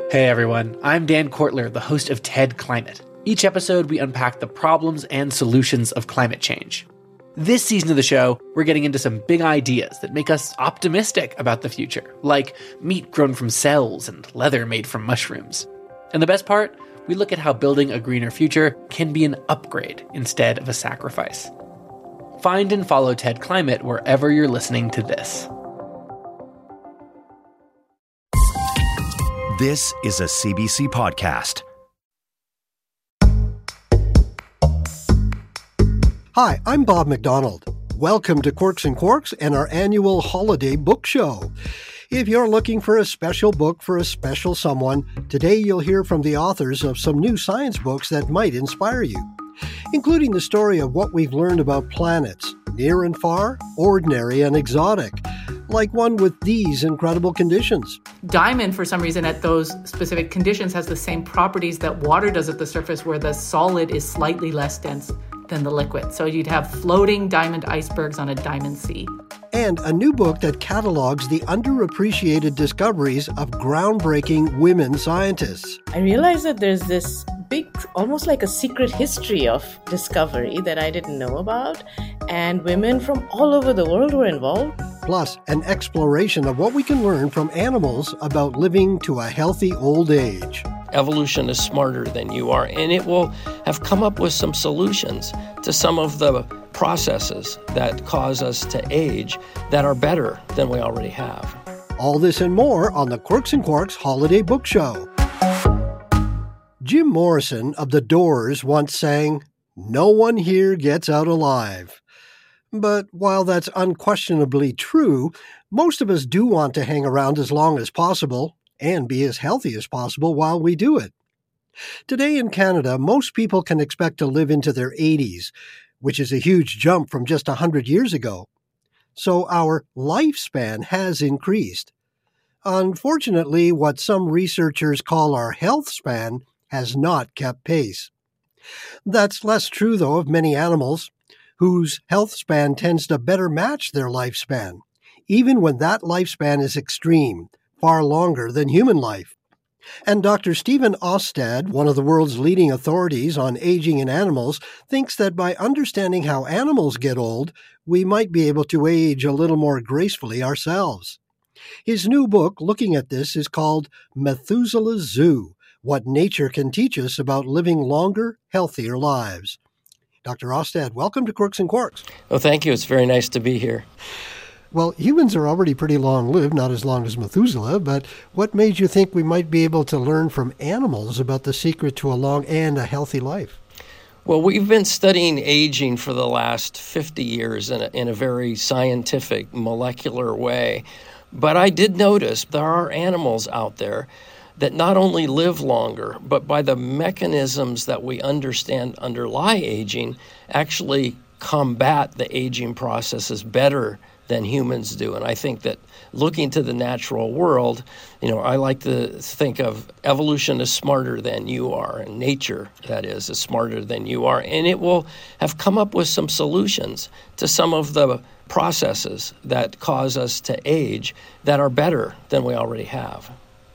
Hey everyone, I'm Dan Kortler, the host of TED Climate. Each episode, we unpack the problems and solutions of climate change. This season of the show, we're getting into some big ideas that make us optimistic about the future, like meat grown from cells and leather made from mushrooms. And the best part, we look at how building a greener future can be an upgrade instead of a sacrifice. Find and follow TED Climate wherever you're listening to this. This is a CBC podcast. Hi, I'm Bob McDonald. Welcome to Quirks and Quarks and our annual holiday book show. If you're looking for a special book for a special someone, today you'll hear from the authors of some new science books that might inspire you, including the story of what we've learned about planets, near and far, ordinary and exotic, like one with these incredible conditions. Diamond, for some reason, at those specific conditions, has the same properties that water does at the surface, where the solid is slightly less dense than the liquid. So you'd have floating diamond icebergs on a diamond sea. And a new book that catalogs the underappreciated discoveries of groundbreaking women scientists. I realized that there's this big, almost like a secret history of discovery that I didn't know about, and women from all over the world were involved. Plus, an exploration of what we can learn from animals about living to a healthy old age. Evolution is smarter than you are, and it will have come up with some solutions to some of the processes that cause us to age that are better than we already have. All this and more on the Quirks and Quarks Holiday Book Show. Jim Morrison of The Doors once sang, "No one here gets out alive." But while that's unquestionably true, most of us do want to hang around as long as possible and be as healthy as possible while we do it. Today in Canada, most people can expect to live into their 80s, which is a huge jump from just 100 years ago. So our lifespan has increased. Unfortunately, what some researchers call our health span has not kept pace. That's less true, though, of many animals, whose health span tends to better match their lifespan, even when that lifespan is extreme, far longer than human life. And Dr. Stephen Austad, one of the world's leading authorities on aging in animals, thinks that by understanding how animals get old, we might be able to age a little more gracefully ourselves. His new book looking at this is called Methuselah's Zoo: What Nature Can Teach Us About Living Longer, Healthier Lives. Dr. Austad, welcome to Quirks and Quarks. Well, thank you. It's very nice to be here. Well, humans are already pretty long-lived, not as long as Methuselah, but what made you think we might be able to learn from animals about the secret to a long and a healthy life? Well, we've been studying aging for the last 50 years in a very scientific, molecular way. But I did notice there are animals out there that not only live longer, but by the mechanisms that we understand underlie aging, actually combat the aging processes better than humans do. And I think that looking to the natural world, I like to think of evolution as smarter than you are, and nature, that is smarter than you are. And it will have come up with some solutions to some of the processes that cause us to age that are better than we already have.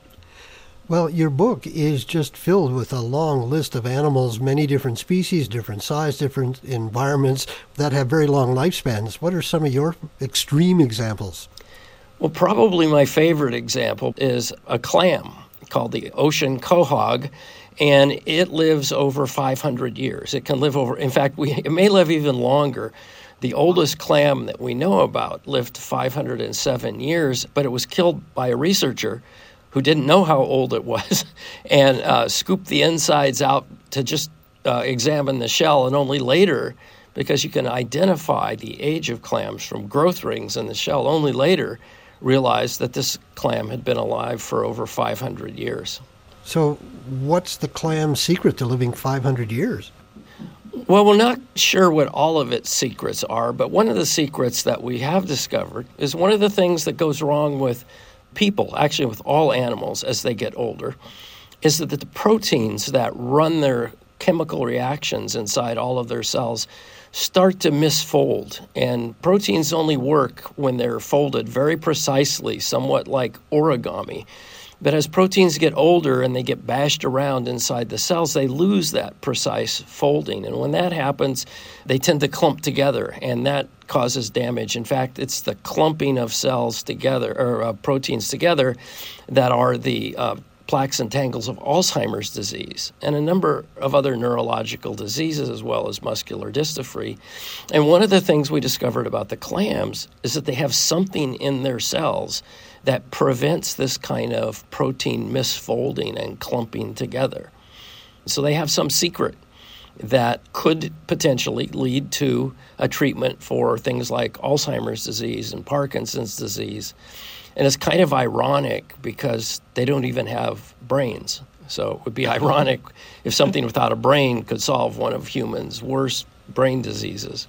Well, your book is just filled with a long list of animals, many different species, different size, different environments that have very long lifespans. What are some of your extreme examples? Well, probably my favorite example is a clam called the ocean quahog, and it lives over 500 years. It can live over, in fact, it may live even longer. The oldest clam that we know about lived 507 years, but it was killed by a researcher who didn't know how old it was and scooped the insides out to just examine the shell, and only later, because you can identify the age of clams from growth rings in the shell, only later realized that this clam had been alive for over 500 years. So what's the clam's secret to living 500 years? Well, we're not sure what all of its secrets are, but one of the secrets that we have discovered is one of the things that goes wrong with people, actually with all animals as they get older, is that the proteins that run their chemical reactions inside all of their cells start to misfold. And proteins only work when they're folded very precisely, somewhat like origami. But as proteins get older and they get bashed around inside the cells, they lose that precise folding. And when that happens, they tend to clump together, and that causes damage. In fact, it's the clumping of cells together, or proteins together, that are the plaques and tangles of Alzheimer's disease and a number of other neurological diseases, as well as muscular dystrophy. And one of the things we discovered about the clams is that they have something in their cells that prevents this kind of protein misfolding and clumping together. So they have some secret that could potentially lead to a treatment for things like Alzheimer's disease and Parkinson's disease. And it's kind of ironic because they don't even have brains. So it would be ironic if something without a brain could solve one of humans' worst brain diseases.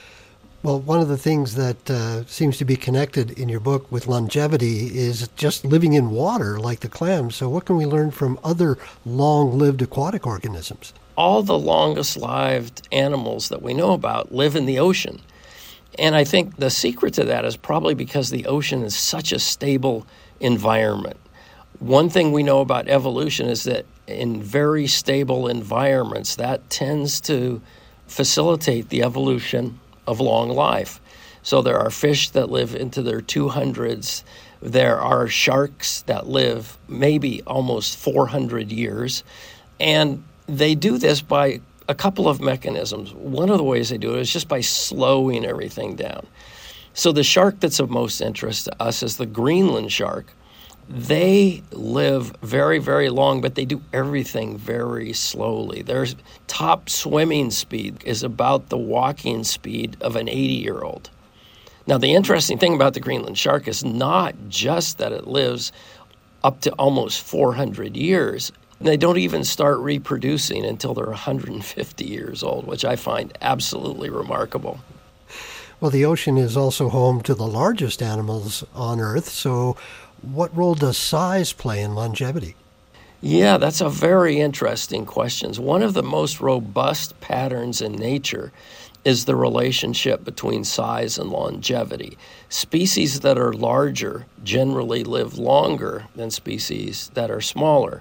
Well, one of the things that seems to be connected in your book with longevity is just living in water like the clams. So what can we learn from other long-lived aquatic organisms? All the longest-lived animals that we know about live in the ocean. And I think the secret to that is probably because the ocean is such a stable environment. One thing we know about evolution is that in very stable environments, that tends to facilitate the evolution of long life. So there are fish that live into their 200s. There are sharks that live maybe almost 400 years. And they do this by a couple of mechanisms. One of the ways they do it is just by slowing everything down. So the shark that's of most interest to us is the Greenland shark. They live very, very long, but they do everything very slowly. Their top swimming speed is about the walking speed of an 80-year-old. Now, the interesting thing about the Greenland shark is not just that it lives up to almost 400 years. They don't even start reproducing until they're 150 years old, which I find absolutely remarkable. Well, the ocean is also home to the largest animals on Earth, so what role does size play in longevity? Yeah, that's a very interesting question. One of the most robust patterns in nature is the relationship between size and longevity. Species that are larger generally live longer than species that are smaller.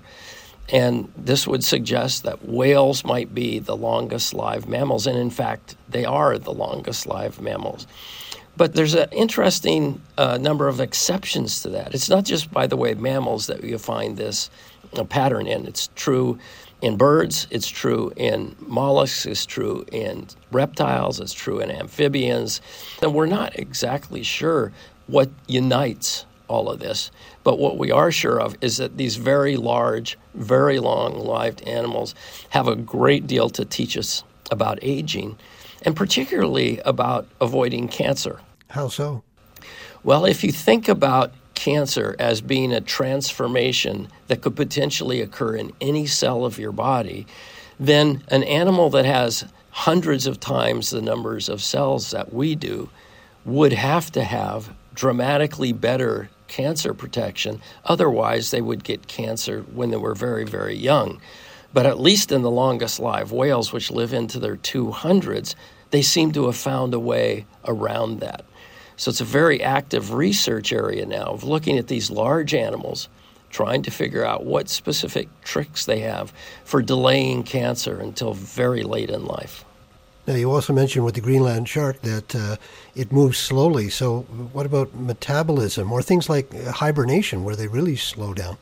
And this would suggest that whales might be the longest lived mammals, and in fact, they are the longest lived mammals. But there's an interesting number of exceptions to that. It's not just, by the way, mammals that you find this pattern in. It's true in birds, it's true in mollusks, it's true in reptiles, it's true in amphibians. And we're not exactly sure what unites all of this. But what we are sure of is that these very large, very long-lived animals have a great deal to teach us about aging, and particularly about avoiding cancer. How so? Well, if you think about cancer as being a transformation that could potentially occur in any cell of your body, then an animal that has hundreds of times the numbers of cells that we do would have to have dramatically better cancer protection. Otherwise, they would get cancer when they were very, very young. But at least in the longest lived whales, which live into their 200s, they seem to have found a way around that. So it's a very active research area now of looking at these large animals, trying to figure out what specific tricks they have for delaying cancer until very late in life. Now, you also mentioned with the Greenland shark that it moves slowly. So what about metabolism or things like hibernation where they really slow down?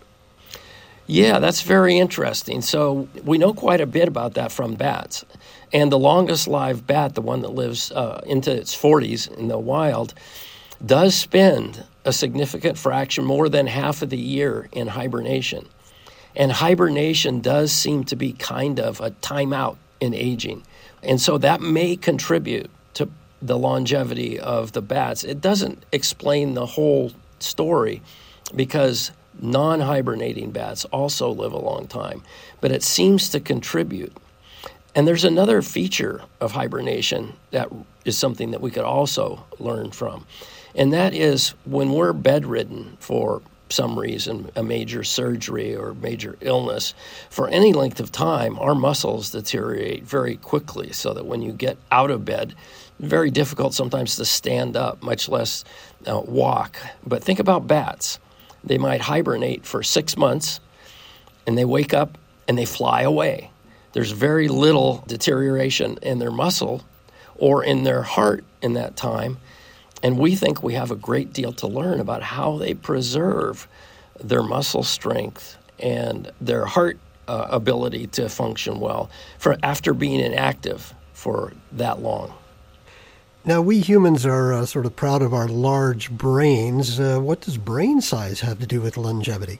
Yeah, that's very interesting. So we know quite a bit about that from bats. And the longest lived bat, the one that lives into its 40s in the wild, does spend a significant fraction, more than half of the year, in hibernation. And hibernation does seem to be kind of a timeout in aging. And so that may contribute to the longevity of the bats. It doesn't explain the whole story because non-hibernating bats also live a long time, but it seems to contribute. And there's another feature of hibernation that is something that we could also learn from, and that is when we're bedridden for some reason, a major surgery or major illness, for any length of time, our muscles deteriorate very quickly so that when you get out of bed, very difficult sometimes to stand up, much less walk. But think about bats. They might hibernate for 6 months, and they wake up and they fly away. There's very little deterioration in their muscle or in their heart in that time. And we think we have a great deal to learn about how they preserve their muscle strength and their heart ability to function well for after being inactive for that long. Now, we humans are sort of proud of our large brains. What does brain size have to do with longevity?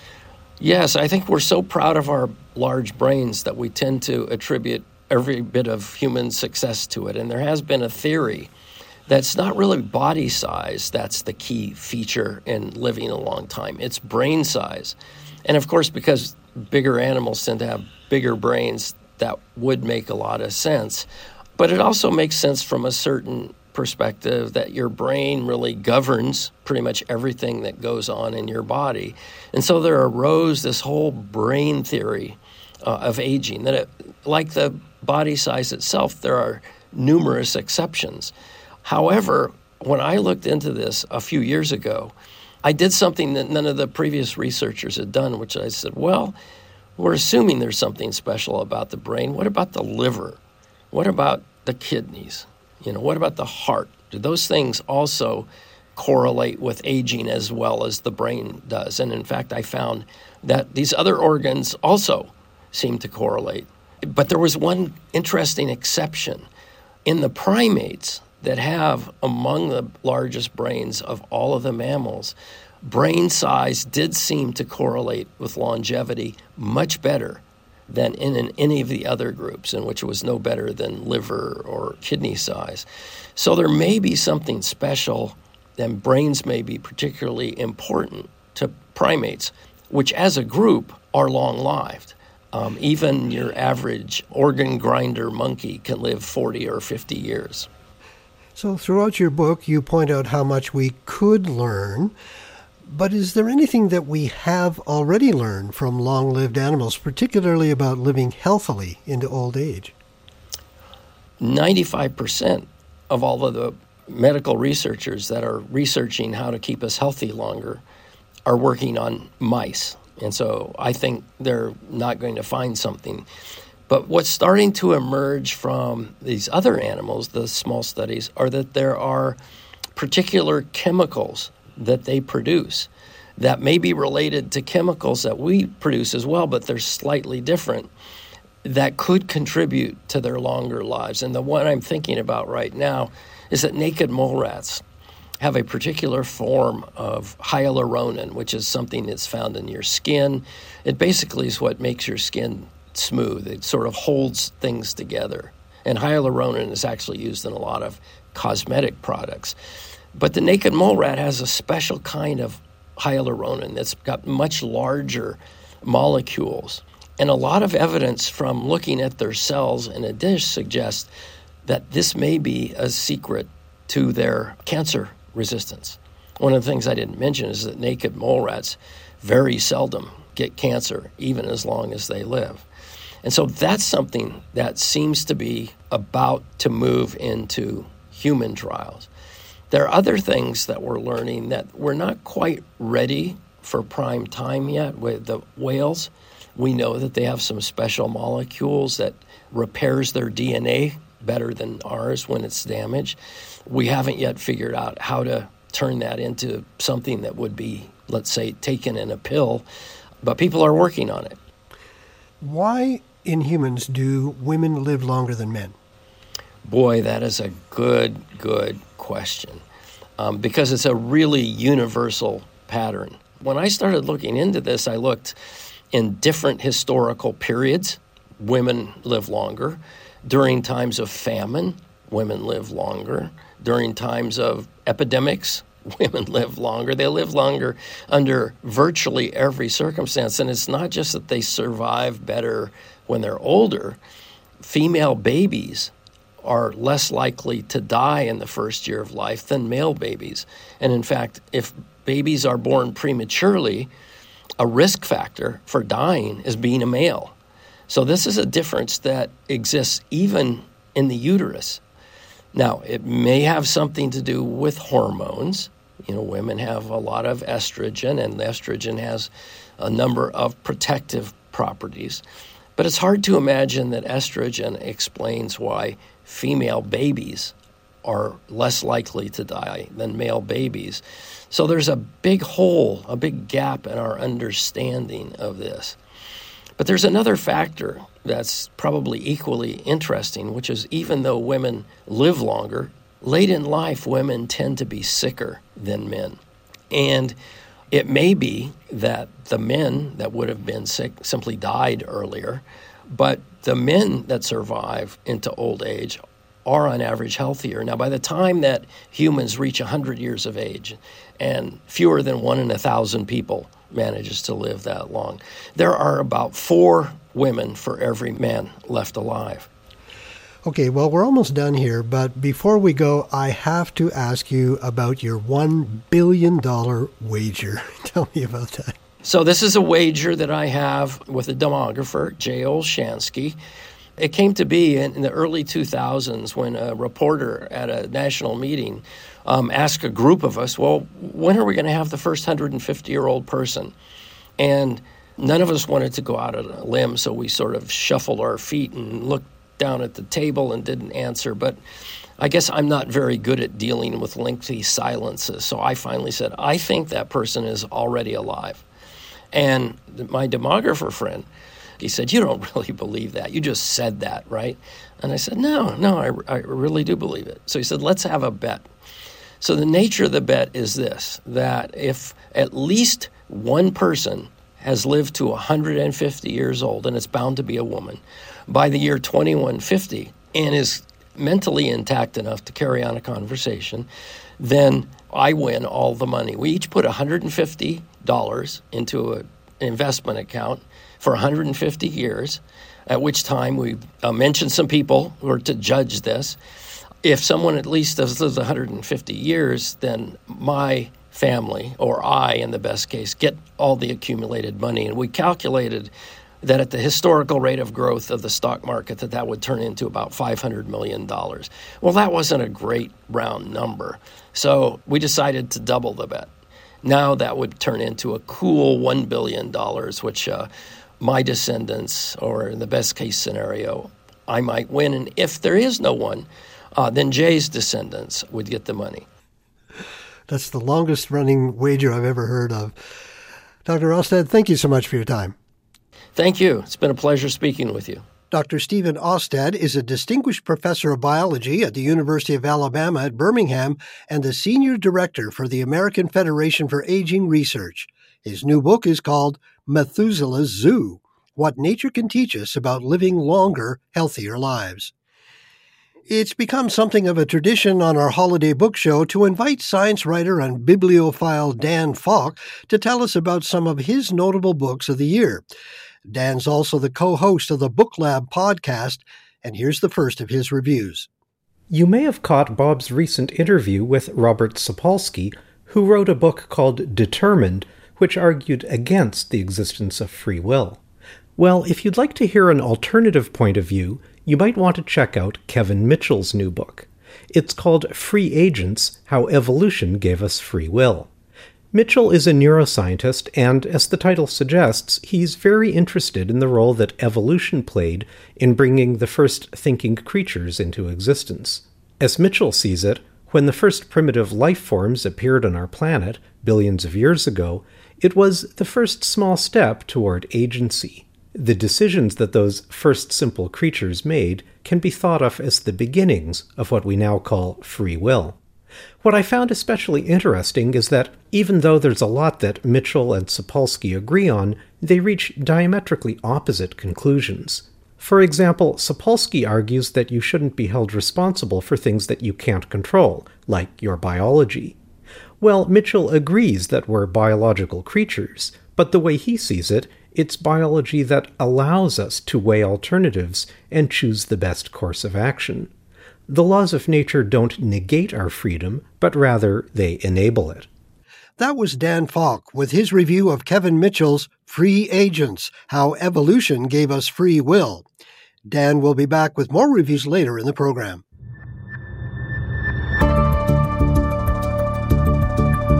Yes, I think we're so proud of our large brains that we tend to attribute every bit of human success to it. And there has been a theory that's not really body size that's the key feature in living a long time. It's brain size. And of course, because bigger animals tend to have bigger brains, that would make a lot of sense. But it also makes sense from a certain perspective that your brain really governs pretty much everything that goes on in your body. And so there arose this whole brain theory of aging, that like the body size itself, there are numerous exceptions. However, when I looked into this a few years ago, I did something that none of the previous researchers had done, which I said, well, we're assuming there's something special about the brain. What about the liver? What about the kidneys? What about the heart? Do those things also correlate with aging as well as the brain does? And in fact, I found that these other organs also seem to correlate. But there was one interesting exception. In the primates that have among the largest brains of all of the mammals, brain size did seem to correlate with longevity much better than in any of the other groups, in which it was no better than liver or kidney size. So there may be something special, and brains may be particularly important to primates, which as a group are long-lived. Even your average organ grinder monkey can live 40 or 50 years. So throughout your book, you point out how much we could learn. But is there anything that we have already learned from long-lived animals, particularly about living healthily into old age? 95% of all of the medical researchers that are researching how to keep us healthy longer are working on mice. And so I think they're not going to find something. But what's starting to emerge from these other animals, the small studies, are that there are particular chemicals that they produce that may be related to chemicals that we produce as well, but they're slightly different, that could contribute to their longer lives. And the one I'm thinking about right now is that naked mole rats have a particular form of hyaluronan, which is something that's found in your skin. It basically is what makes your skin smooth. It sort of holds things together. And hyaluronan is actually used in a lot of cosmetic products. But the naked mole rat has a special kind of hyaluronan that's got much larger molecules. And a lot of evidence from looking at their cells in a dish suggests that this may be a secret to their cancer resistance. One of the things I didn't mention is that naked mole rats very seldom get cancer, even as long as they live. And so that's something that seems to be about to move into human trials. There are other things that we're learning that we're not quite ready for prime time yet. With the whales, we know that they have some special molecules that repairs their DNA better than ours when it's damaged. We haven't yet figured out how to turn that into something that would be, let's say, taken in a pill, but people are working on it. Why in humans do women live longer than men? Boy, that is a good question, because it's a really universal pattern. When I started looking into this, I looked in different historical periods. Women live longer. During times of famine, women live longer. During times of epidemics, women live longer. They live longer under virtually every circumstance. And it's not just that they survive better when they're older. Female babies are less likely to die in the first year of life than male babies. And in fact, if babies are born prematurely, a risk factor for dying is being a male. So this is a difference that exists even in the uterus. Now, it may have something to do with hormones, Women have a lot of estrogen, and estrogen has a number of protective properties. But it's hard to imagine that estrogen explains why female babies are less likely to die than male babies. So there's a big hole, a big gap in our understanding of this. But there's another factor that's probably equally interesting, which is even though women live longer, late in life, women tend to be sicker than men. And it may be that the men that would have been sick simply died earlier, but the men that survive into old age are on average healthier. Now, by the time that humans reach 100 years of age, and fewer than 1 in 1,000 people manages to live that long, there are about 4 women for every man left alive. Okay, well, we're almost done here, but before we go, I have to ask you about your $1 billion wager. Tell me about that. So this is a wager that I have with a demographer, Jay Olshansky. It came to be in the early 2000s when a reporter at a national meeting asked a group of us, well, when are we going to have the first 150-year-old person? And none of us wanted to go out on a limb, so we sort of shuffled our feet and looked down at the table and didn't answer. But I guess I'm not very good at dealing with lengthy silences. So I finally said, I think that person is already alive. And my demographer friend, he said, you don't really believe that. You just said that, right? And I said, no, I really do believe it. So he said, let's have a bet. So the nature of the bet is this, that if at least one person has lived to 150 years old, and it's bound to be a woman, by the year 2150 and is mentally intact enough to carry on a conversation, then I win all the money. We each put $150 into an investment account for 150 years, at which time we mentioned some people who are to judge this. If someone at least has lived 150 years, then my family, or I in the best case, get all the accumulated money. And we calculated that at the historical rate of growth of the stock market, that would turn into about $500 million. Well, that wasn't a great round number. So we decided to double the bet. Now that would turn into a cool $1 billion, which my descendants, or in the best case scenario, I might win. And if there is no one, then Jay's descendants would get the money. That's the longest running wager I've ever heard of. Dr. Austad, thank you so much for your time. Thank you. It's been a pleasure speaking with you. Dr. Stephen Austad is a distinguished professor of biology at the University of Alabama at Birmingham and the senior director for the American Federation for Aging Research. His new book is called Methuselah's Zoo: What Nature Can Teach Us About Living Longer, Healthier Lives. It's become something of a tradition on our holiday book show to invite science writer and bibliophile Dan Falk to tell us about some of his notable books of the year. Dan's also the co-host of the Book Lab podcast, and here's the first of his reviews. You may have caught Bob's recent interview with Robert Sapolsky, who wrote a book called Determined, which argued against the existence of free will. Well, if you'd like to hear an alternative point of view, you might want to check out Kevin Mitchell's new book. It's called Free Agents: How Evolution Gave Us Free Will. Mitchell is a neuroscientist, and as the title suggests, he's very interested in the role that evolution played in bringing the first thinking creatures into existence. As Mitchell sees it, when the first primitive life forms appeared on our planet, billions of years ago, it was the first small step toward agency. The decisions that those first simple creatures made can be thought of as the beginnings of what we now call free will. What I found especially interesting is that even though there's a lot that Mitchell and Sapolsky agree on, they reach diametrically opposite conclusions. For example, Sapolsky argues that you shouldn't be held responsible for things that you can't control, like your biology. Well, Mitchell agrees that we're biological creatures, but the way he sees it, it's biology that allows us to weigh alternatives and choose the best course of action. The laws of nature don't negate our freedom, but rather they enable it. That was Dan Falk with his review of Kevin Mitchell's Free Agents: How Evolution Gave Us Free Will. Dan will be back with more reviews later in the program.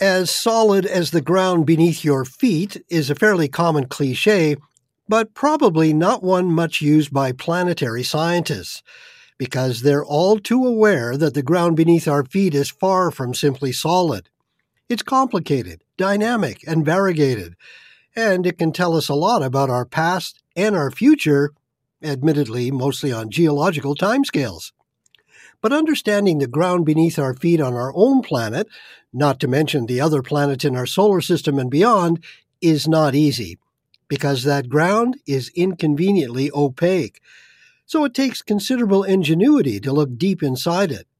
As solid as the ground beneath your feet is a fairly common cliche, but probably not one much used by planetary scientists, because they're all too aware that the ground beneath our feet is far from simply solid. It's complicated, dynamic, and variegated, and it can tell us a lot about our past and our future, admittedly mostly on geological timescales. But understanding the ground beneath our feet on our own planet, not to mention the other planets in our solar system and beyond, is not easy, because that ground is inconveniently opaque. So it takes considerable ingenuity to look deep inside it.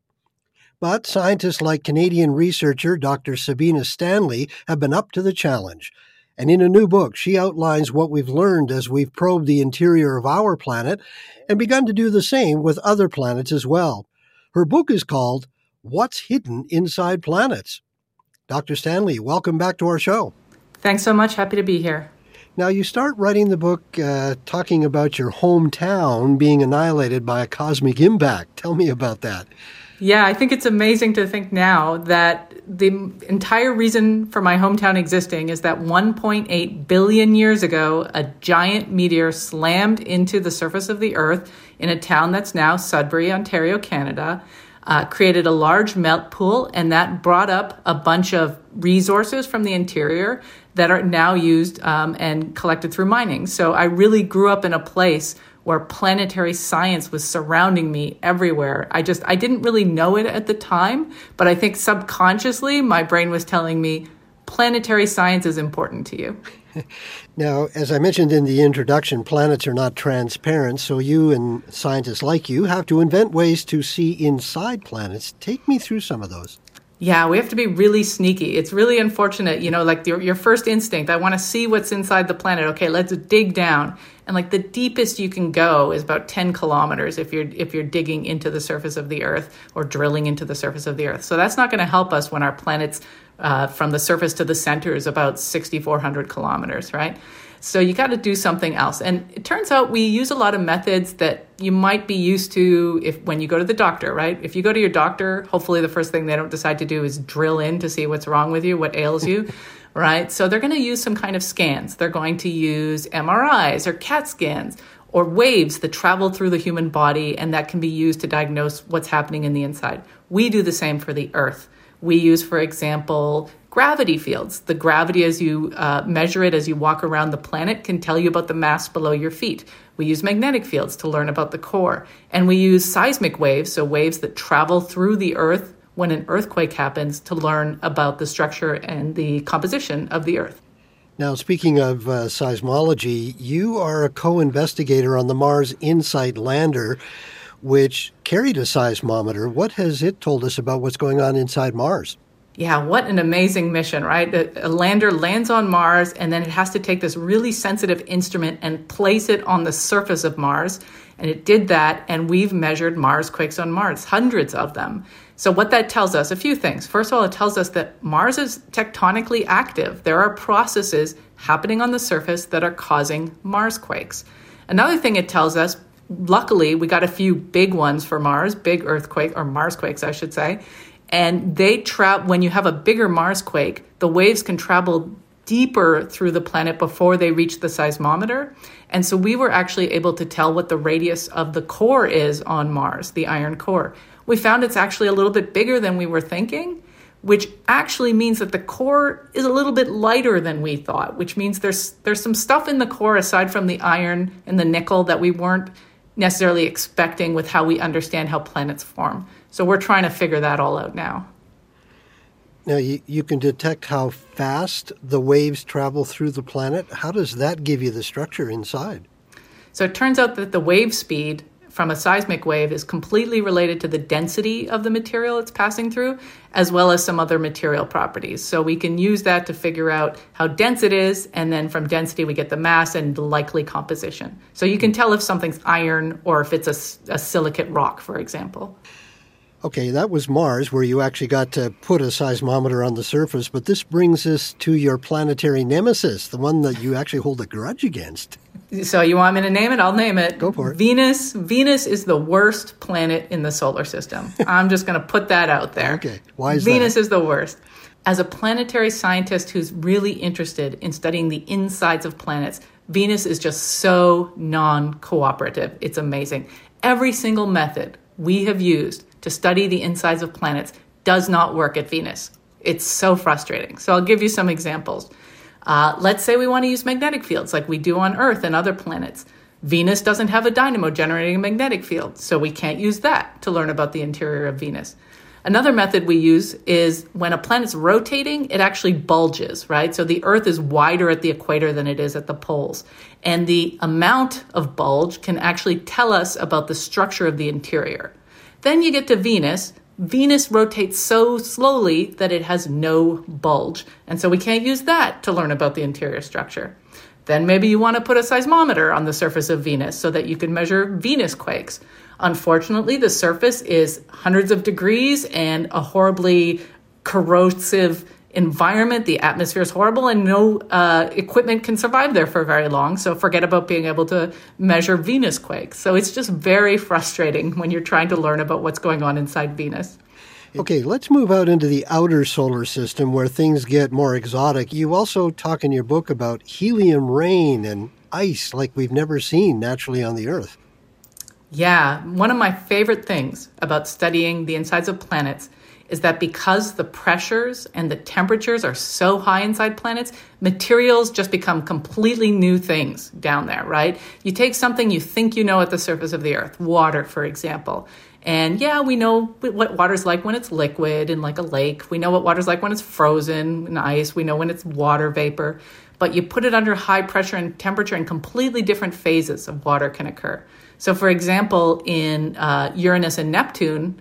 But scientists like Canadian researcher Dr. Sabina Stanley have been up to the challenge. And in a new book, she outlines what we've learned as we've probed the interior of our planet and begun to do the same with other planets as well. Her book is called What's Hidden Inside Planets. Dr. Stanley, welcome back to our show. Thanks so much. Happy to be here. Now, you start writing the book talking about your hometown being annihilated by a cosmic impact. Tell me about that. Yeah, I think it's amazing to think now that the entire reason for my hometown existing is that 1.8 billion years ago, a giant meteor slammed into the surface of the Earth in a town that's now Sudbury, Ontario, Canada, created a large melt pool, and that brought up a bunch of resources from the interior that are now used and collected through mining. So I really grew up in a place where planetary science was surrounding me everywhere. I didn't really know it at the time, but I think subconsciously my brain was telling me planetary science is important to you. Now, as I mentioned in the introduction, planets are not transparent, so you and scientists like you have to invent ways to see inside planets. Take me through some of those. Yeah, we have to be really sneaky. It's really unfortunate, like your first instinct, I want to see what's inside the planet. Okay, let's dig down. And like the deepest you can go is about 10 kilometers if you're digging into the surface of the Earth or drilling into the surface of the Earth. So that's not going to help us when our planet's from the surface to the center is about 6,400 kilometers, right? So you got to do something else. And it turns out we use a lot of methods that you might be used to when you go to the doctor, right? If you go to your doctor, hopefully the first thing they don't decide to do is drill in to see what's wrong with you, what ails you, right? So they're going to use some kind of scans. They're going to use MRIs or CAT scans or waves that travel through the human body, and that can be used to diagnose what's happening in the inside. We do the same for the Earth. We use, for example, gravity fields. The gravity as you measure it as you walk around the planet can tell you about the mass below your feet. We use magnetic fields to learn about the core. And we use seismic waves, so waves that travel through the Earth when an earthquake happens, to learn about the structure and the composition of the Earth. Now, speaking of seismology, you are a co-investigator on the Mars InSight lander, which carried a seismometer. What has it told us about what's going on inside Mars? Yeah, what an amazing mission, right? A lander lands on Mars, and then it has to take this really sensitive instrument and place it on the surface of Mars. And it did that, and we've measured Mars quakes on Mars, hundreds of them. So what that tells us, a few things. First of all, it tells us that Mars is tectonically active. There are processes happening on the surface that are causing Mars quakes. Another thing it tells us, luckily, we got a few big ones for Mars, big earthquake, or Mars quakes, I should say. And when you have a bigger Mars quake, the waves can travel deeper through the planet before they reach the seismometer. And so we were actually able to tell what the radius of the core is on Mars, the iron core. We found it's actually a little bit bigger than we were thinking, which actually means that the core is a little bit lighter than we thought, which means there's some stuff in the core aside from the iron and the nickel that we weren't necessarily expecting with how we understand how planets form. So we're trying to figure that all out now. Now, you can detect how fast the waves travel through the planet. How does that give you the structure inside? So it turns out that the wave speed from a seismic wave is completely related to the density of the material it's passing through, as well as some other material properties. So we can use that to figure out how dense it is, and then from density we get the mass and the likely composition. So you can tell if something's iron or if it's a silicate rock, for example. Okay, that was Mars, where you actually got to put a seismometer on the surface, but this brings us to your planetary nemesis, the one that you actually hold a grudge against. So you want me to name it? I'll name it. Go for it. Venus. Venus is the worst planet in the solar system. I'm just going to put that out there. Okay, why is Venus that? is the worst. as a planetary scientist who's really interested in studying the insides of planets, Venus is just so non-cooperative. It's amazing. Every single method we have used to study the insides of planets does not work at Venus. It's so frustrating. So I'll give you some examples. Let's say we want to use magnetic fields like we do on Earth and other planets. Venus doesn't have a dynamo generating a magnetic field, so we can't use that to learn about the interior of Venus. Another method we use is when a planet's rotating, it actually bulges, right? So the Earth is wider at the equator than it is at the poles. And the amount of bulge can actually tell us about the structure of the interior. Then you get to Venus. Venus rotates so slowly that it has no bulge. And so we can't use that to learn about the interior structure. Then maybe you want to put a seismometer on the surface of Venus so that you can measure Venus quakes. Unfortunately, the surface is hundreds of degrees and a horribly corrosive environment. The atmosphere is horrible and no equipment can survive there for very long. So forget about being able to measure Venus quakes. So it's just very frustrating when you're trying to learn about what's going on inside Venus. Okay, let's move out into the outer solar system where things get more exotic. You also talk in your book about helium rain and ice like we've never seen naturally on the Earth. Yeah, one of my favorite things about studying the insides of planets is that because the pressures and the temperatures are so high inside planets, materials just become completely new things down there, right? You take something you think you know at the surface of the Earth, water, for example. And yeah, we know what water's like when it's liquid in like a lake. We know what water's like when it's frozen in ice. We know when it's water vapor. But you put it under high pressure and temperature and completely different phases of water can occur. So for example, in Uranus and Neptune,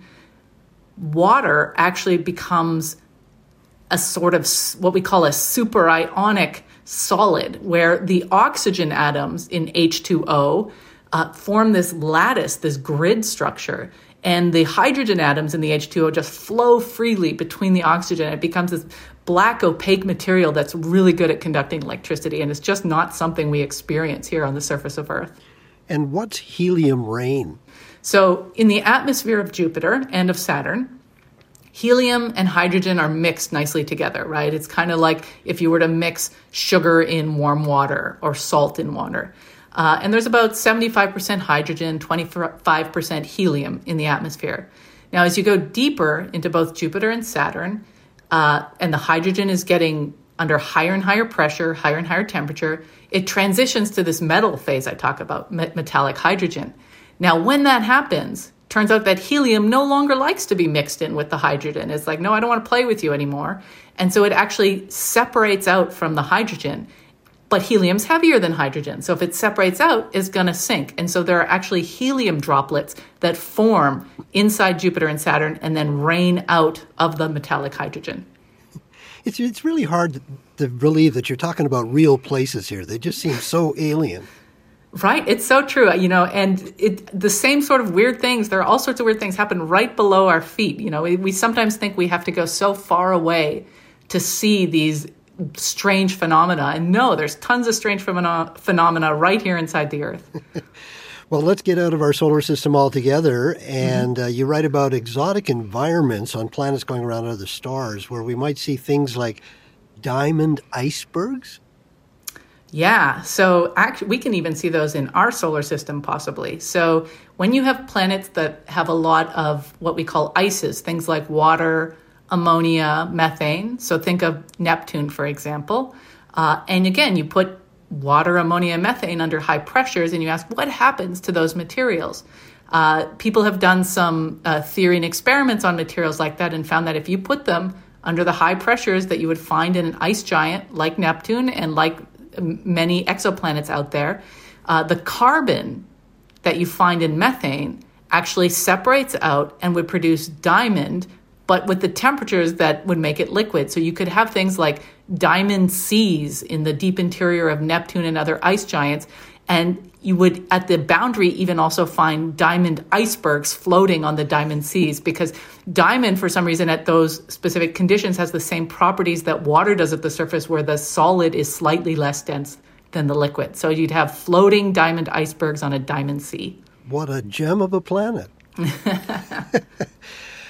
water actually becomes a sort of what we call a superionic solid, where the oxygen atoms in H2O form this lattice, this grid structure, and the hydrogen atoms in the H2O just flow freely between the oxygen. It becomes this black, opaque material that's really good at conducting electricity, and it's just not something we experience here on the surface of Earth. And what's helium rain? So in the atmosphere of Jupiter and of Saturn, helium and hydrogen are mixed nicely together, right? It's kind of like if you were to mix sugar in warm water or salt in water. And there's about 75% hydrogen, 25% helium in the atmosphere. Now, as you go deeper into both Jupiter and Saturn, and the hydrogen is getting under higher and higher pressure, higher and higher temperature, it transitions to this metal phase I talk about, metallic hydrogen. Now, when that happens, turns out that helium no longer likes to be mixed in with the hydrogen. It's like, no, I don't want to play with you anymore. And so it actually separates out from the hydrogen. But helium's heavier than hydrogen. So if it separates out, it's going to sink. And so there are actually helium droplets that form inside Jupiter and Saturn and then rain out of the metallic hydrogen. It's really hard to believe that you're talking about real places here. They just seem so alien. Right? It's so true, and the same sort of weird things, there are all sorts of weird things happen right below our feet. We sometimes think we have to go so far away to see these strange phenomena. And no, there's tons of strange phenomena right here inside the Earth. Well, let's get out of our solar system altogether. And you write about exotic environments on planets going around other stars where we might see things like diamond icebergs. Yeah, so actually, we can even see those in our solar system possibly. So when you have planets that have a lot of what we call ices, things like water, ammonia, methane. So think of Neptune, for example. And again, you put water, ammonia, and methane under high pressures, and you ask, what happens to those materials? People have done some theory and experiments on materials like that and found that if you put them under the high pressures that you would find in an ice giant like Neptune and like many exoplanets out there, the carbon that you find in methane actually separates out and would produce diamond, but with the temperatures that would make it liquid. So you could have things like diamond seas in the deep interior of Neptune and other ice giants, and you would, at the boundary, even also find diamond icebergs floating on the diamond seas, because diamond, for some reason, at those specific conditions, has the same properties that water does at the surface, where the solid is slightly less dense than the liquid. So you'd have floating diamond icebergs on a diamond sea. What a gem of a planet.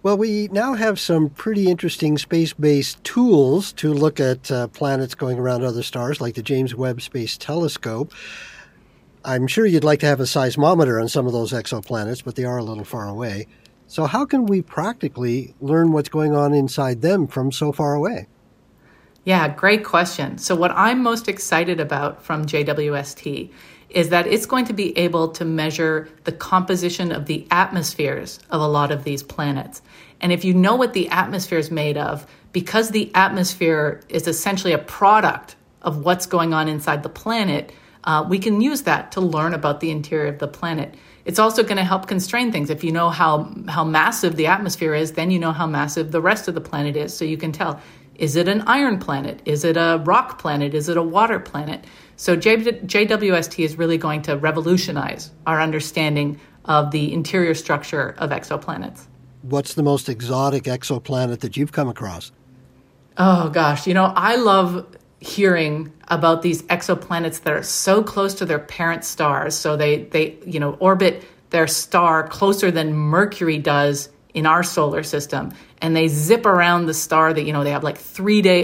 Well, we now have some pretty interesting space-based tools to look at planets going around other stars, like the James Webb Space Telescope. I'm sure you'd like to have a seismometer on some of those exoplanets, but they are a little far away. So how can we practically learn what's going on inside them from so far away? Yeah, great question. So what I'm most excited about from JWST is that it's going to be able to measure the composition of the atmospheres of a lot of these planets. And if you know what the atmosphere is made of, because the atmosphere is essentially a product of what's going on inside the planet, we can use that to learn about the interior of the planet. It's also going to help constrain things. If you know how massive the atmosphere is, then you know how massive the rest of the planet is. So you can tell, is it an iron planet? Is it a rock planet? Is it a water planet? So JWST is really going to revolutionize our understanding of the interior structure of exoplanets. What's the most exotic exoplanet that you've come across? Oh, gosh. I love hearing about these exoplanets that are so close to their parent stars. So they orbit their star closer than Mercury does in our solar system. And they zip around the star that, they have like 3-day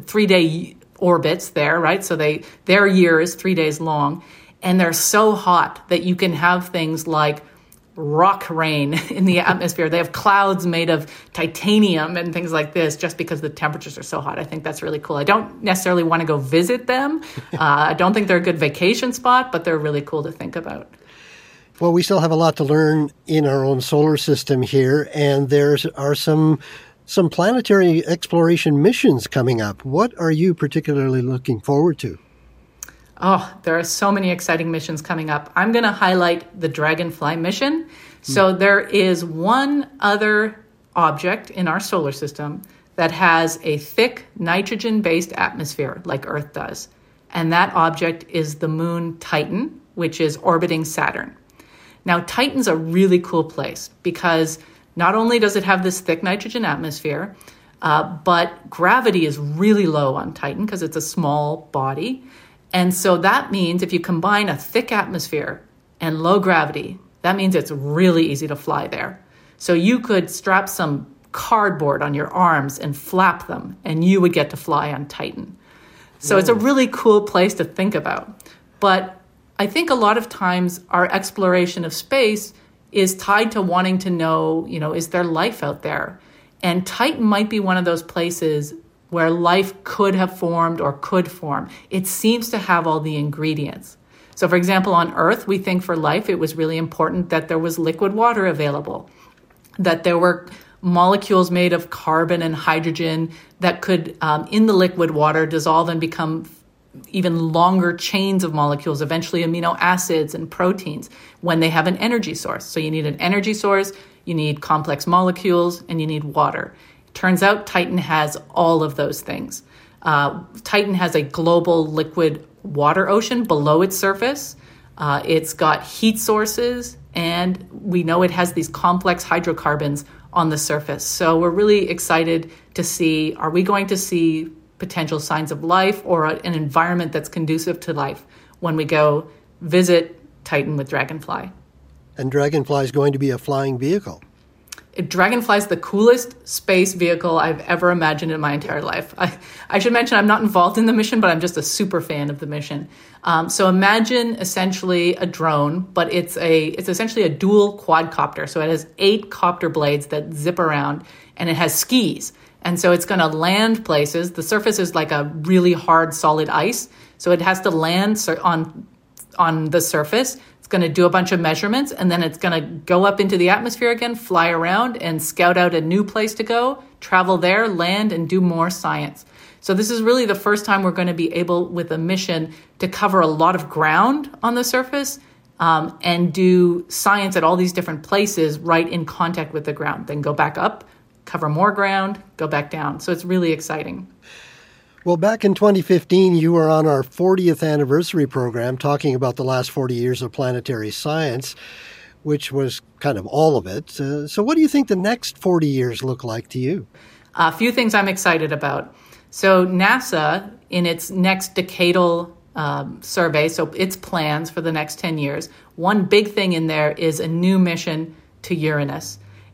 orbits there, right? So their year is 3 days long, and they're so hot that you can have things like rock rain in the atmosphere. They have clouds made of titanium and things like this just because the temperatures are so hot. I think that's really cool. I don't necessarily want to go visit them. I don't think they're a good vacation spot, but they're really cool to think about. Well, we still have a lot to learn in our own solar system here, and there are some planetary exploration missions coming up. What are you particularly looking forward to? Oh, there are so many exciting missions coming up. I'm going to highlight the Dragonfly mission. So there is one other object in our solar system that has a thick nitrogen-based atmosphere like Earth does. And that object is the moon Titan, which is orbiting Saturn. Now, Titan's a really cool place because not only does it have this thick nitrogen atmosphere, but gravity is really low on Titan because it's a small body. And so that means if you combine a thick atmosphere and low gravity, that means it's really easy to fly there. So you could strap some cardboard on your arms and flap them, and you would get to fly on Titan. So It's a really cool place to think about. But I think a lot of times our exploration of space is tied to wanting to know, is there life out there? And Titan might be one of those places where life could have formed or could form. It seems to have all the ingredients. So for example, on Earth, we think for life, it was really important that there was liquid water available, that there were molecules made of carbon and hydrogen that could, in the liquid water, dissolve and become even longer chains of molecules, eventually amino acids and proteins, when they have an energy source. So you need an energy source, you need complex molecules, and you need water. Turns out Titan has all of those things. Titan has a global liquid water ocean below its surface. It's got heat sources, and we know it has these complex hydrocarbons on the surface. So we're really excited to see, are we going to see potential signs of life or an environment that's conducive to life when we go visit Titan with Dragonfly? And Dragonfly is going to be a flying vehicle. Dragonfly is the coolest space vehicle I've ever imagined in my entire life. I should mention I'm not involved in the mission, but I'm just a super fan of the mission. So imagine essentially a drone, but it's essentially a dual quadcopter. So it has 8 copter blades that zip around, and it has skis. And so it's going to land places. The surface is like a really hard, solid ice. So it has to land on the surface. It's going to do a bunch of measurements, and then it's going to go up into the atmosphere again, fly around and scout out a new place to go, travel there, land, and do more science. So this is really the first time we're going to be able, with a mission, to cover a lot of ground on the surface and do science at all these different places right in contact with the ground. Then go back up, cover more ground, go back down. So it's really exciting. Well, back in 2015, you were on our 40th anniversary program talking about the last 40 years of planetary science, which was kind of all of it. So what do you think the next 40 years look like to you? A few things I'm excited about. So NASA, in its next decadal survey, so its plans for the next 10 years, one big thing in there is a new mission to Uranus.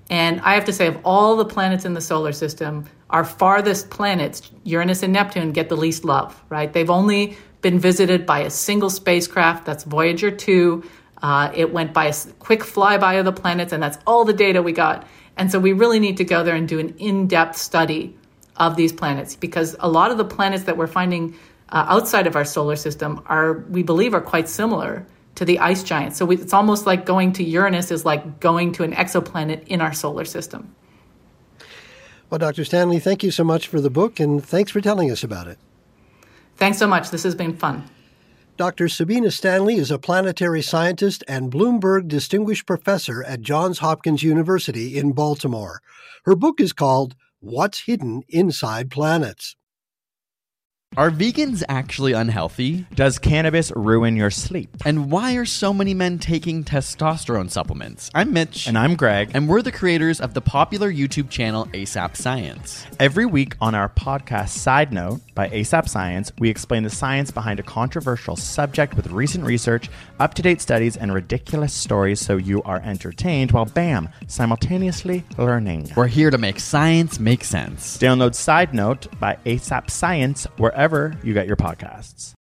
And I have to say, of all the planets in the solar system, our farthest planets, Uranus and Neptune, get the least love, right? They've only been visited by a single spacecraft, that's Voyager 2. It went by a quick flyby of the planets, and that's all the data we got. And so we really need to go there and do an in-depth study of these planets, because a lot of the planets that we're finding outside of our solar system we believe, are quite similar to the ice giants. So it's almost like going to Uranus is like going to an exoplanet in our solar system. Well, Dr. Stanley, thank you so much for the book, and thanks for telling us about it. Thanks so much. This has been fun. Dr. Sabina Stanley is a planetary scientist and Bloomberg Distinguished Professor at Johns Hopkins University in Baltimore. Her book is called What's Hidden Inside Planets. Are vegans actually unhealthy? Does cannabis ruin your sleep? And why are so many men taking testosterone supplements? I'm Mitch. And I'm Greg. And we're the creators of the popular YouTube channel ASAP Science. Every week on our podcast Side Note by ASAP Science, we explain the science behind a controversial subject with recent research, up-to-date studies, and ridiculous stories so you are entertained while, bam, simultaneously learning. We're here to make science make sense. Download Side Note by ASAP Science wherever you get your podcasts.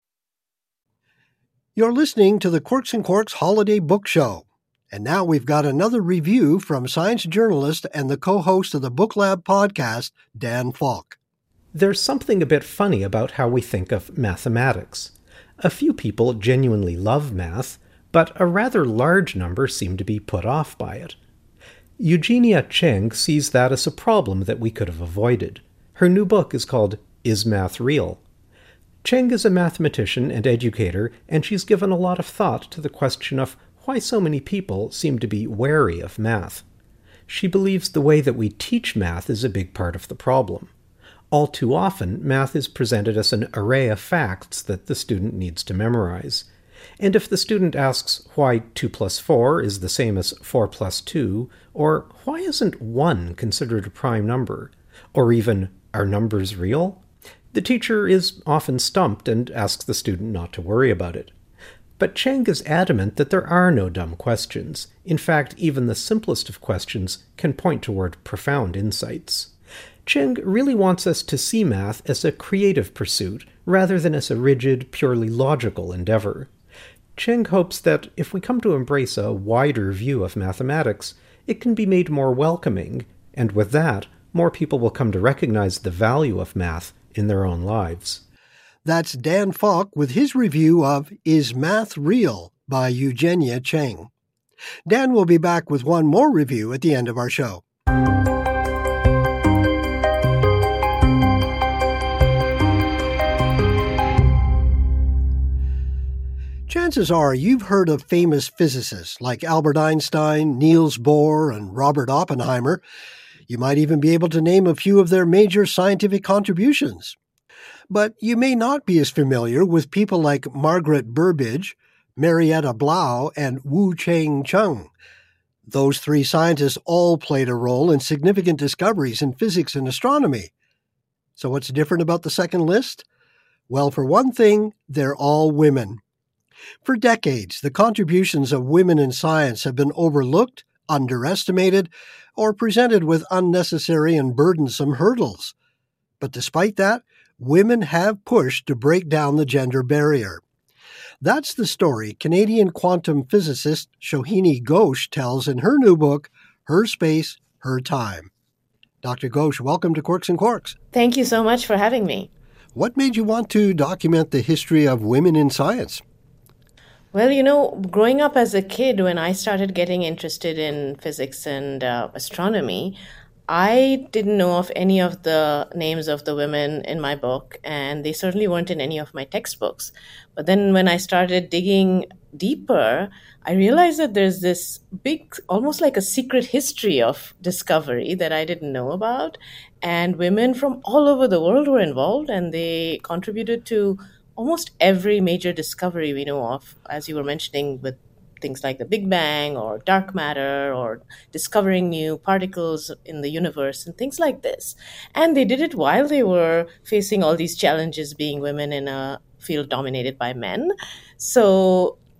You're listening to the Quirks and Quarks Holiday Book Show. And now we've got another review from science journalist and the co-host of the Book Lab podcast, Dan Falk. There's something a bit funny about how we think of mathematics. A few people genuinely love math, but a rather large number seem to be put off by it. Eugenia Cheng sees that as a problem that we could have avoided. Her new book is called Is Math Real? Cheng is a mathematician and educator, and she's given a lot of thought to the question of why so many people seem to be wary of math. She believes the way that we teach math is a big part of the problem. All too often, math is presented as an array of facts that the student needs to memorize. And if the student asks why 2 plus 4 is the same as 4 plus 2, or why isn't 1 considered a prime number, or even, are numbers real? The teacher is often stumped and asks the student not to worry about it. But Cheng is adamant that there are no dumb questions. In fact, even the simplest of questions can point toward profound insights. Cheng really wants us to see math as a creative pursuit, rather than as a rigid, purely logical endeavor. Cheng hopes that if we come to embrace a wider view of mathematics, it can be made more welcoming, and with that, more people will come to recognize the value of math in their own lives. That's Dan Falk with his review of Is Math Real? By Eugenia Cheng. Dan will be back with one more review at the end of our show. Chances are you've heard of famous physicists like Albert Einstein, Niels Bohr, and Robert Oppenheimer. You might even be able to name a few of their major scientific contributions. But you may not be as familiar with people like Margaret Burbidge, Marietta Blau, and Wu Cheng Chung. Those three scientists all played a role in significant discoveries in physics and astronomy. So what's different about the second list? Well, for one thing, they're all women. For decades, the contributions of women in science have been overlooked, underestimated, or presented with unnecessary and burdensome hurdles. But despite that, women have pushed to break down the gender barrier. That's the story Canadian quantum physicist Shohini Ghosh tells in her new book, Her Space, Her Time. Dr. Ghosh, welcome to Quirks and Quarks. Thank you so much for having me. What made you want to document the history of women in science? Well, growing up as a kid, when I started getting interested in physics and astronomy, I didn't know of any of the names of the women in my book, and they certainly weren't in any of my textbooks. But then when I started digging deeper, I realized that there's this big, almost like a secret history of discovery that I didn't know about. And women from all over the world were involved, and they contributed to almost every major discovery we know of, as you were mentioning, with things like the Big Bang or dark matter or discovering new particles in the universe and things like this. And they did it while they were facing all these challenges being women in a field dominated by men. So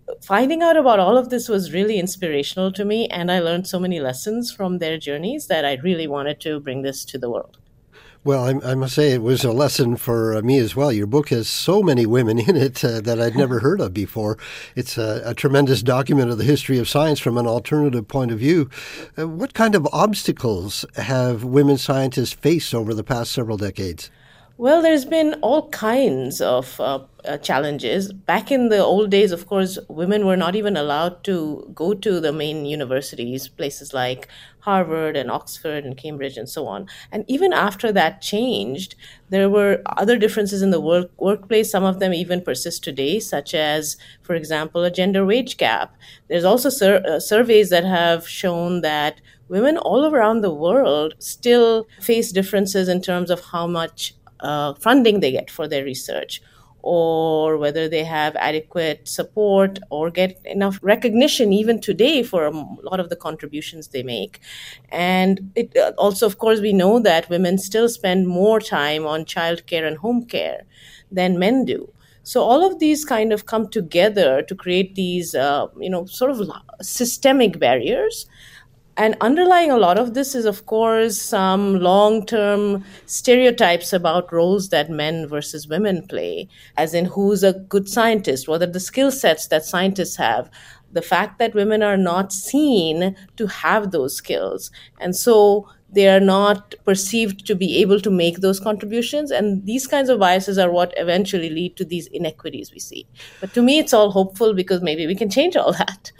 finding out about all of this was really inspirational to me, and I learned so many lessons from their journeys that I really wanted to bring this to the world. Well, I must say it was a lesson for me as well. Your book has so many women in it that I'd never heard of before. It's a tremendous document of the history of science from an alternative point of view. What kind of obstacles have women scientists faced over the past several decades? Well, there's been all kinds of challenges. Back in the old days, of course, women were not even allowed to go to the main universities, places like Harvard and Oxford and Cambridge and so on. And even after that changed, there were other differences in the workplace. Some of them even persist today, such as, for example, a gender wage gap. There's also surveys that have shown that women all around the world still face differences in terms of how much funding they get for their research, or whether they have adequate support or get enough recognition even today for a lot of the contributions they make. And it also, of course, we know that women still spend more time on childcare and home care than men do. So all of these kind of come together to create these, sort of systemic barriers. And underlying a lot of this is, of course, some long-term stereotypes about roles that men versus women play, as in who's a good scientist, what are the skill sets that scientists have, the fact that women are not seen to have those skills. And so they are not perceived to be able to make those contributions. And these kinds of biases are what eventually lead to these inequities we see. But to me, it's all hopeful because maybe we can change all that.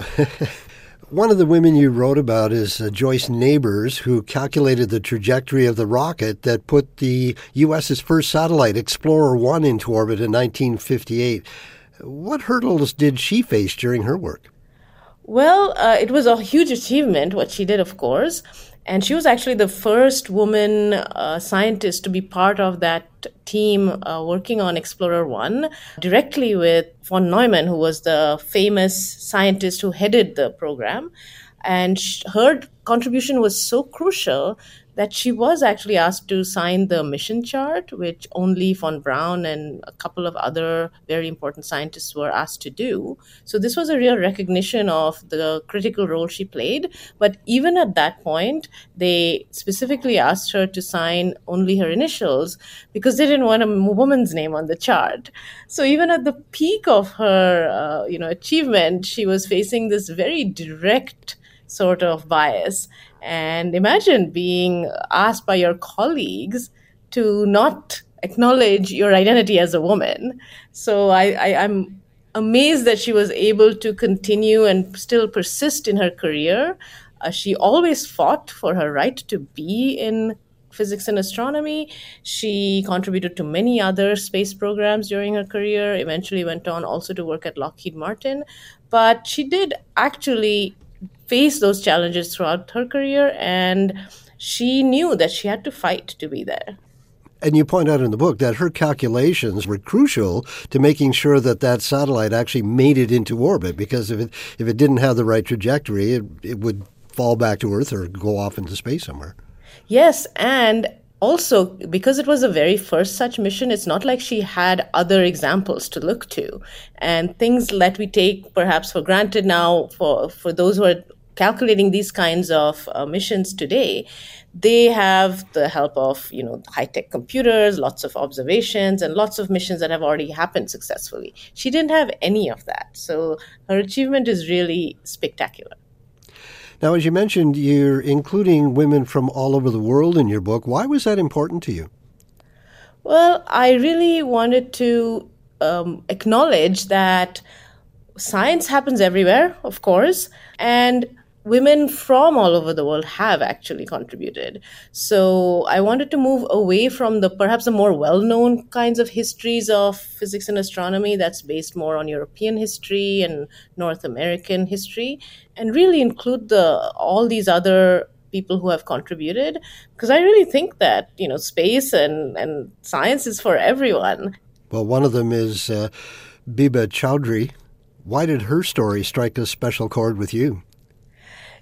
One of the women you wrote about is Joyce Neighbors, who calculated the trajectory of the rocket that put the U.S.'s first satellite, Explorer 1, into orbit in 1958. What hurdles did she face during her work? Well, it was a huge achievement, what she did, of course. And she was actually the first woman scientist to be part of that team working on Explorer 1, directly with von Neumann, who was the famous scientist who headed the program. And her contribution was so crucial that she was actually asked to sign the mission chart, which only von Braun and a couple of other very important scientists were asked to do. So this was a real recognition of the critical role she played. But even at that point, they specifically asked her to sign only her initials because they didn't want a woman's name on the chart. So even at the peak of her achievement, she was facing this very direct sort of bias. And imagine being asked by your colleagues to not acknowledge your identity as a woman. So I'm amazed that she was able to continue and still persist in her career. She always fought for her right to be in physics and astronomy. She contributed to many other space programs during her career, eventually went on also to work at Lockheed Martin. But she did actually face those challenges throughout her career, and she knew that she had to fight to be there. And you point out in the book that her calculations were crucial to making sure that that satellite actually made it into orbit, because if it didn't have the right trajectory, it would fall back to Earth or go off into space somewhere. Yes, and also, because it was the very first such mission, it's not like she had other examples to look to. And things that we take perhaps for granted now for those who are calculating these kinds of missions today, they have the help of, high-tech computers, lots of observations, and lots of missions that have already happened successfully. She didn't have any of that. So her achievement is really spectacular. Now, as you mentioned, you're including women from all over the world in your book. Why was that important to you? Well, I really wanted to acknowledge that science happens everywhere, of course, and women from all over the world have actually contributed. So I wanted to move away from perhaps the more well-known kinds of histories of physics and astronomy that's based more on European history and North American history, and really include all these other people who have contributed, because I really think that, space and science is for everyone. Well, one of them is Biba Chowdhury. Why did her story strike a special chord with you?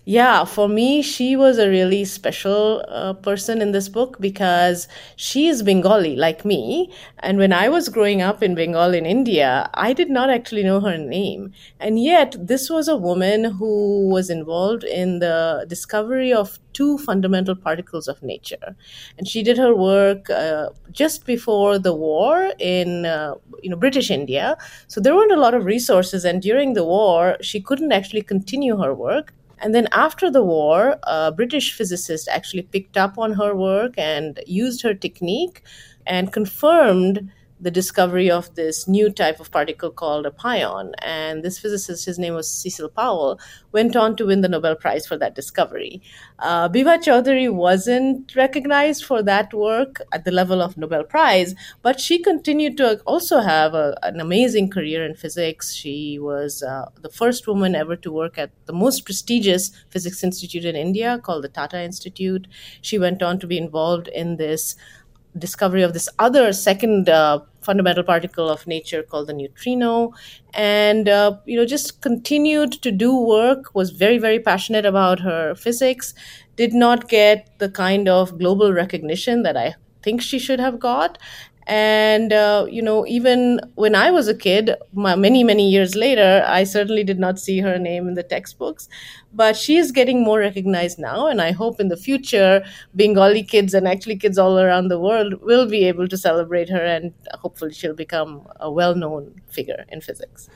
Yeah, for me, she was a really special person in this book because she is Bengali, like me. And when I was growing up in Bengal in India, I did not actually know her name. And yet, this was a woman who was involved in the discovery of two fundamental particles of nature. And she did her work just before the war in British India. So there weren't a lot of resources. And during the war, she couldn't actually continue her work. And then after the war, a British physicist actually picked up on her work and used her technique and confirmed the discovery of this new type of particle called a pion. And this physicist, his name was Cecil Powell, went on to win the Nobel Prize for that discovery. Bibha Chaudhuri wasn't recognized for that work at the level of Nobel Prize, but she continued to also have an amazing career in physics. She was the first woman ever to work at the most prestigious physics institute in India called the Tata Institute. She went on to be involved in this discovery of this other second fundamental particle of nature called the neutrino, and just continued to do work, was very, very passionate about her physics, did not get the kind of global recognition that I think she should have got. And, even when I was a kid, many, many years later, I certainly did not see her name in the textbooks. But she is getting more recognized now. And I hope in the future, Bengali kids and actually kids all around the world will be able to celebrate her. And hopefully she'll become a well-known figure in physics.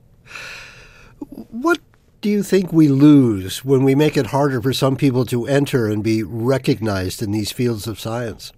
What do you think we lose when we make it harder for some people to enter and be recognized in these fields of science?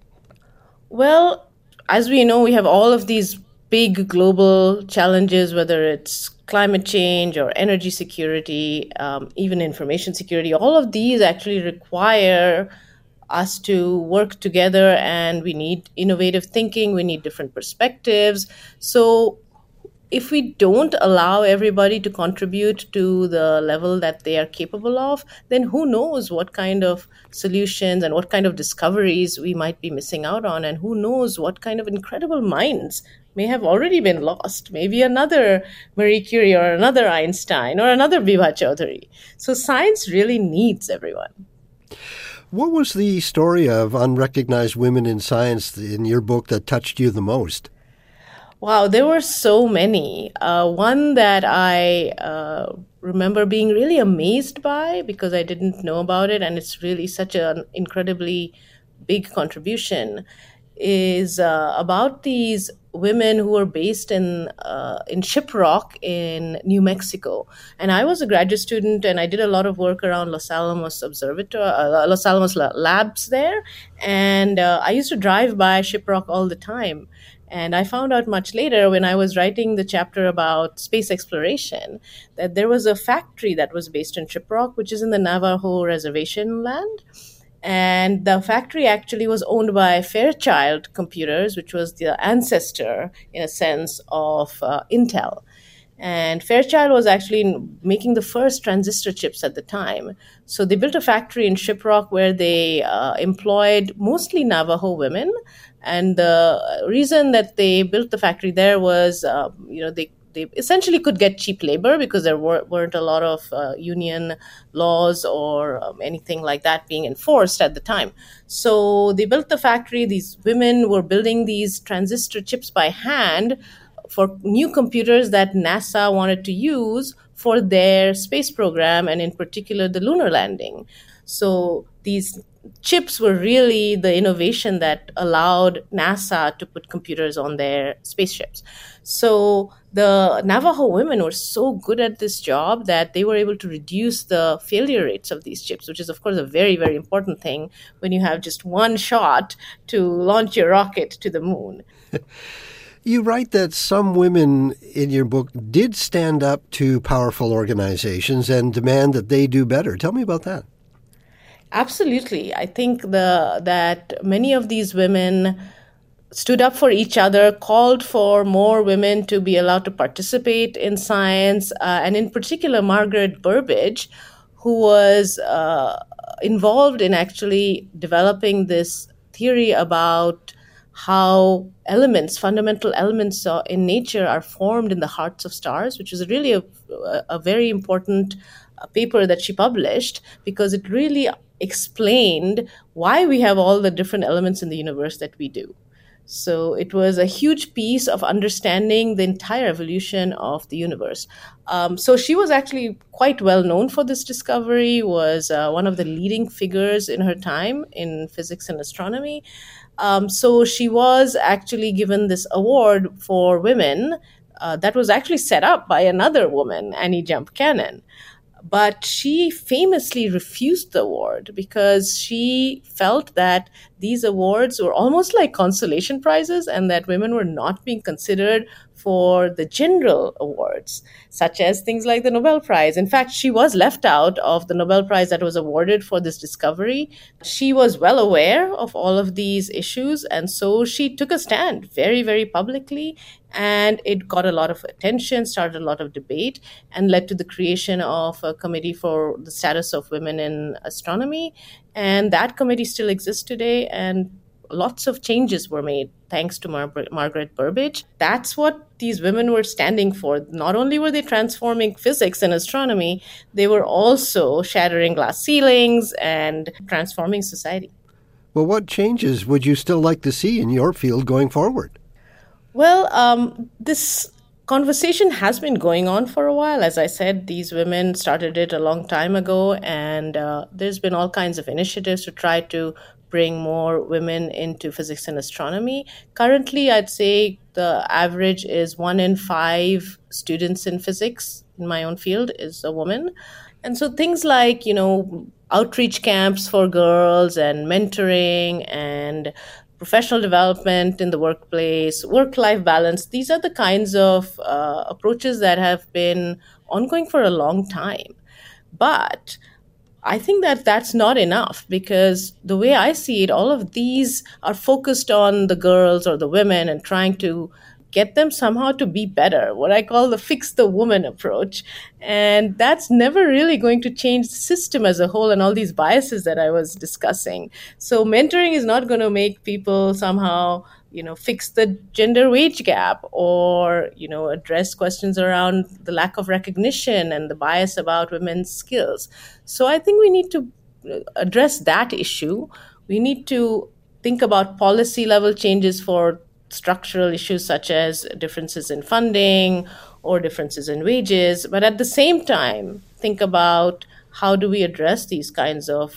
Well, as we know, we have all of these big global challenges, whether it's climate change or energy security, even information security. All of these actually require us to work together, and we need innovative thinking, we need different perspectives. So if we don't allow everybody to contribute to the level that they are capable of, then who knows what kind of solutions and what kind of discoveries we might be missing out on, and who knows what kind of incredible minds may have already been lost. Maybe another Marie Curie or another Einstein or another Bibha Chaudhuri. So science really needs everyone. What was the story of unrecognized women in science in your book that touched you the most? Wow, there were so many. One that I remember being really amazed by because I didn't know about it, and it's really such an incredibly big contribution, is about these women who were based in Shiprock in New Mexico. And I was a graduate student, and I did a lot of work around Los Alamos Los Alamos labs there. And I used to drive by Shiprock all the time. And I found out much later when I was writing the chapter about space exploration that there was a factory that was based in Shiprock, which is in the Navajo reservation land. And the factory actually was owned by Fairchild Computers, which was the ancestor, in a sense, of Intel. And Fairchild was actually making the first transistor chips at the time. So they built a factory in Shiprock where they employed mostly Navajo women. And the reason that they built the factory there was, they essentially could get cheap labor because there weren't a lot of union laws or anything like that being enforced at the time. So they built the factory. These women were building these transistor chips by hand for new computers that NASA wanted to use for their space program, and in particular the lunar landing. So these chips were really the innovation that allowed NASA to put computers on their spaceships. So the Navajo women were so good at this job that they were able to reduce the failure rates of these chips, which is, of course, a very, very important thing when you have just one shot to launch your rocket to the moon. You write that some women in your book did stand up to powerful organizations and demand that they do better. Tell me about that. Absolutely. I think that many of these women stood up for each other, called for more women to be allowed to participate in science, and in particular, Margaret Burbidge, who was involved in actually developing this theory about how fundamental elements in nature are formed in the hearts of stars, which is really a very important paper that she published, because it really explained why we have all the different elements in the universe that we do. So it was a huge piece of understanding the entire evolution of the universe. So she was actually quite well known for this discovery, was one of the leading figures in her time in physics and astronomy. So she was actually given this award for women that was actually set up by another woman, Annie Jump Cannon. But she famously refused the award because she felt that these awards were almost like consolation prizes and that women were not being considered for the general awards, such as things like the Nobel Prize. In fact, she was left out of the Nobel Prize that was awarded for this discovery. She was well aware of all of these issues, and so she took a stand very, very publicly, and it got a lot of attention, started a lot of debate, and led to the creation of a committee for the status of women in astronomy. And that committee still exists today, and lots of changes were made thanks to Margaret Burbidge. That's what these women were standing for. Not only were they transforming physics and astronomy, they were also shattering glass ceilings and transforming society. Well, what changes would you still like to see in your field going forward? Well, this conversation has been going on for a while. As I said, these women started it a long time ago, and there's been all kinds of initiatives to try to bring more women into physics and astronomy. Currently, I'd say the average is 1 in 5 students in physics in my own field is a woman. And so things like, outreach camps for girls and mentoring and professional development in the workplace, work-life balance, these are the kinds of approaches that have been ongoing for a long time. But I think that that's not enough, because the way I see it, all of these are focused on the girls or the women and trying to get them somehow to be better, what I call the fix the woman approach. And that's never really going to change the system as a whole and all these biases that I was discussing. So mentoring is not going to make people somehow, fix the gender wage gap or, address questions around the lack of recognition and the bias about women's skills. So I think we need to address that issue. We need to think about policy level changes for structural issues such as differences in funding or differences in wages, but at the same time, think about how do we address these kinds of,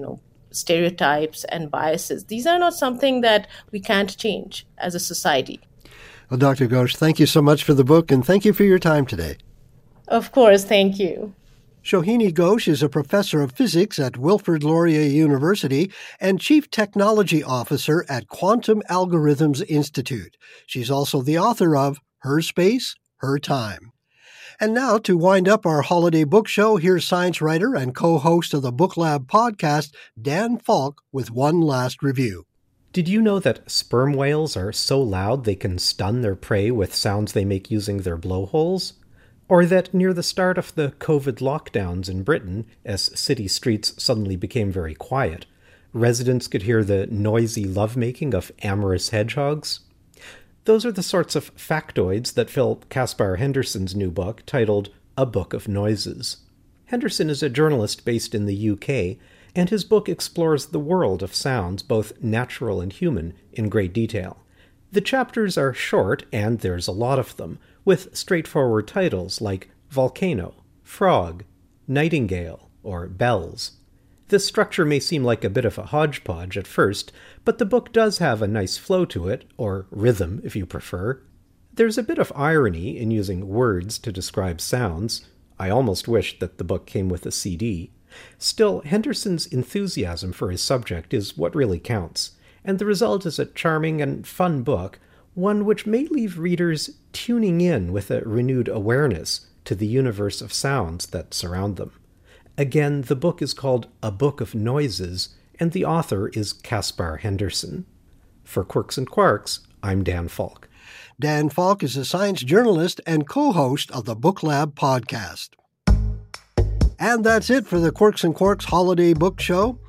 stereotypes and biases. These are not something that we can't change as a society. Well, Dr. Ghosh, thank you so much for the book, and thank you for your time today. Of course, thank you. Shohini Ghosh is a professor of physics at Wilfrid Laurier University and Chief Technology Officer at Quantum Algorithms Institute. She's also the author of Her Space, Her Time. And now, to wind up our holiday book show, here's science writer and co-host of the Book Lab podcast, Dan Falk, with one last review. Did you know that sperm whales are so loud they can stun their prey with sounds they make using their blowholes? Or that near the start of the COVID lockdowns in Britain, as city streets suddenly became very quiet, residents could hear the noisy lovemaking of amorous hedgehogs? Those are the sorts of factoids that fill Caspar Henderson's new book titled A Book of Noises. Henderson is a journalist based in the UK, and his book explores the world of sounds, both natural and human, in great detail. The chapters are short, and there's a lot of them, with straightforward titles like Volcano, Frog, Nightingale, or Bells. This structure may seem like a bit of a hodgepodge at first, but the book does have a nice flow to it, or rhythm if you prefer. There's a bit of irony in using words to describe sounds. I almost wished that the book came with a CD. Still, Henderson's enthusiasm for his subject is what really counts, and the result is a charming and fun book, one which may leave readers tuning in with a renewed awareness to the universe of sounds that surround them. Again, the book is called A Book of Noises, and the author is Caspar Henderson. For Quirks and Quarks, I'm Dan Falk. Dan Falk is a science journalist and co-host of the Book Lab podcast. And that's it for the Quirks and Quarks Holiday Book Show.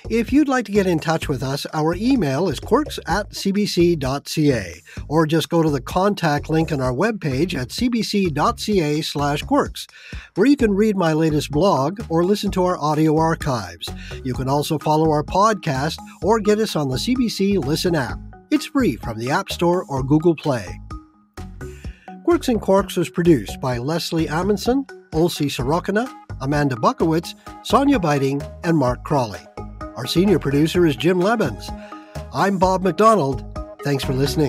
If you'd like to get in touch with us, our email is quirks@cbc.ca, or just go to the contact link on our webpage at cbc.ca/quirks, where you can read my latest blog or listen to our audio archives. You can also follow our podcast or get us on the CBC Listen app. It's free from the App Store or Google Play. Quirks and Quarks was produced by Leslie Amundsen, Olsi Sorokina, Amanda Bukowitz, Sonia Biting, and Mark Crawley. Our senior producer is Jim Lebbins. I'm Bob McDonald. Thanks for listening.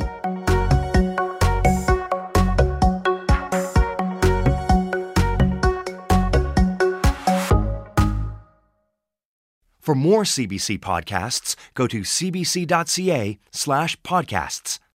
For more CBC podcasts, go to cbc.ca/podcasts.